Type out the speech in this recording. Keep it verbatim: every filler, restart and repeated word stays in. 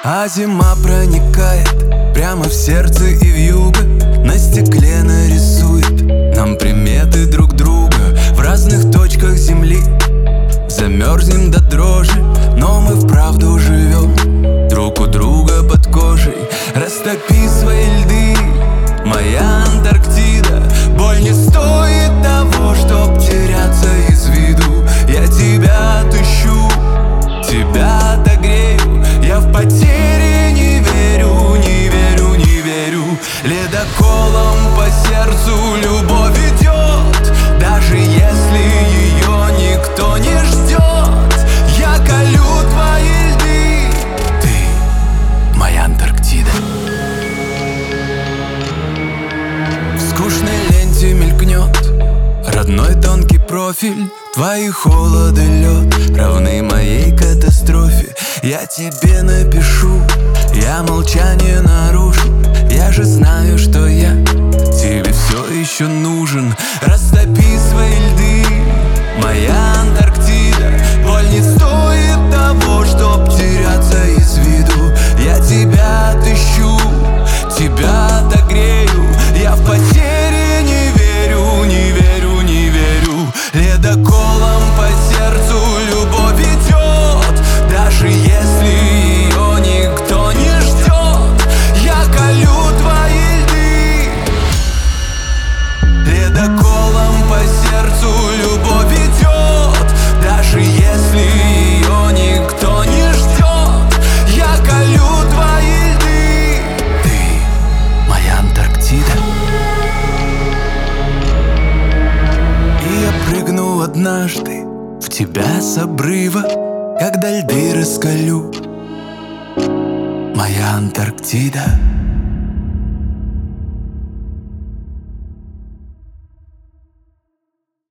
А зима проникает прямо в сердце и в юго. На стекле нарисует нам приметы друг друга в разных точках земли. Замерзнем до дрожи, но мы вправду живем друг у друга под кожей. Растопи свои льды, моя Антарктида. Боль не стоит того, чтоб теряться из виду. Я тебя отыщу, тебя отогрею. Я в потери не верю, не верю, не верю. Ледоколом по сердцу любовь идет, даже если ее никто не ждет. Я колю твои льды, ты моя Антарктида. В скучной ленте мелькнет родной тонкий профиль. Твои холод и лед равны моей катастрофе. Я тебе напишу, я молчание нарушу. Я же знаю, что я тебе все еще нужен. Растопи свои льды, моя Антарктида. Боль не стоит того, чтоб теряться из виду. Я тебя отыщу, тебя отогрею. Я в потери не верю, не верю, не верю. Ледоколом по сердцу любовь идет, даже если ее никто не ждет. Я колю твои льды. Ледоколом по сердцу любовь идет, даже если ее никто не ждет. Я колю твои льды. Ты моя Антарктида. И я прыгну однажды в тебя с обрыва, когда льды раскалю, моя Антарктида.